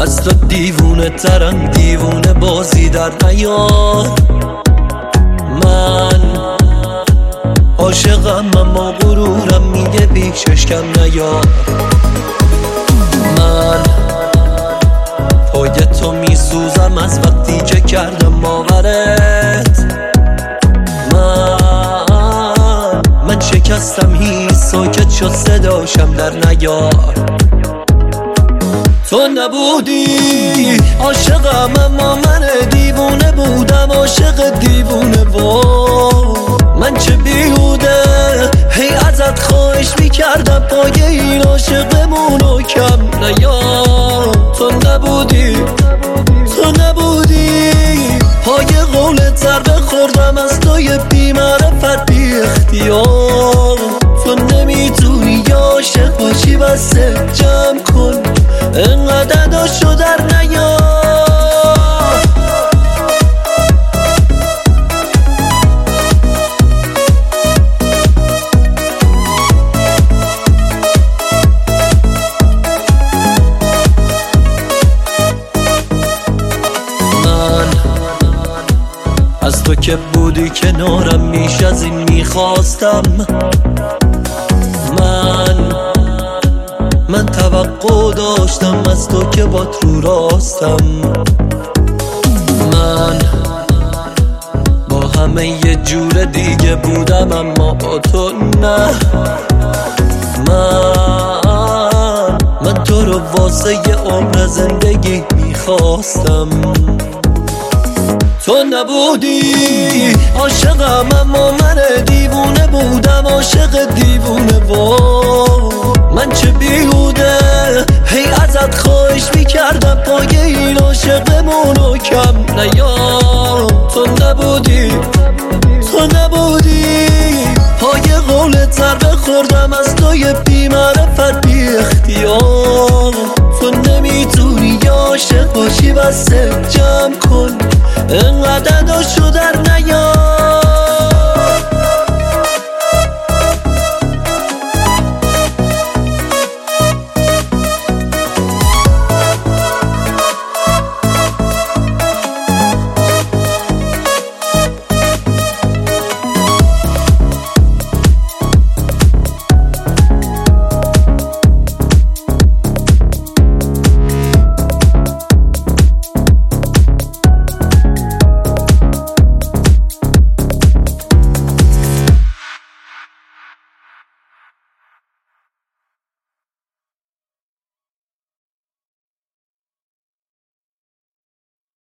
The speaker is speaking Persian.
از تو دیوونه ترم، دیوونه بازی در نیار. من عاشقم اما غرورم میگه بیشش کم نیار. من پای تو میسوزم از وقتی که کردم باورت. من شکستم هیچ ساکت شد صداشم در نیار. تو نبودی عاشقم اما من دیوونه بودم، عاشق دیوونه من چه بیهوده هی ازت خواهش میکردم پای این عاشقمونو کم نیار. تو نبودی پای قولت ضربه خوردم از توی بی معرفت بی اختیار. تو نمیتونی عاشق باشی بسه جمع کن انقدر داشو در نیار. من از تو که بودی کنارم میش از این میخواستم. من توقع داشتم از تو که بات رو راستم. من با همه یه جور دیگه بودم اما با تو نه. من تو رو واسه یه عمر زندگی میخواستم. تو نبودی عاشقم اما من دیوونه بودم، عاشق دیوونه من چه بیهوده هی ازت خواهش میکردم پای این عاشقمونو کم نیار. تو نبودی پای قولت ضربه خوردم از توی بی معرفت بی اختیار. تو نمیتونی عاشق باشی بسه جمع کن انقدر داشو در نیار.